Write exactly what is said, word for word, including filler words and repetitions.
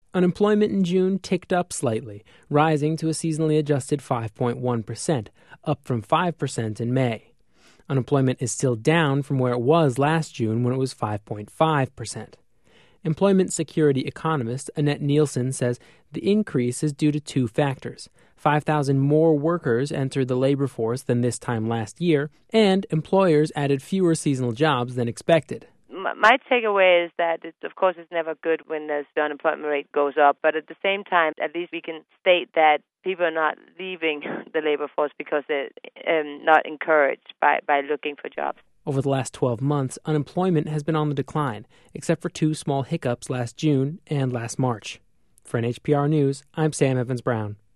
Unemployment in June ticked up slightly, rising to a seasonally adjusted five point one percent, up from five percent in May. Unemployment is still down from where it was last June when it was five point five percent. Employment security economist Annette Nielsen says the increase is due to two factors. five thousand more workers entered the labor force than this time last year, and employers added fewer seasonal jobs than expected. My takeaway is that, it's, of course, it's never good when the unemployment rate goes up, but at the same time, at least we can state that people are not leaving the labor force because they're um, not encouraged by, by looking for jobs. Over the last twelve months, unemployment has been on the decline, except for two small hiccups last June and last March. For N H P R News, I'm Sam Evans-Brown.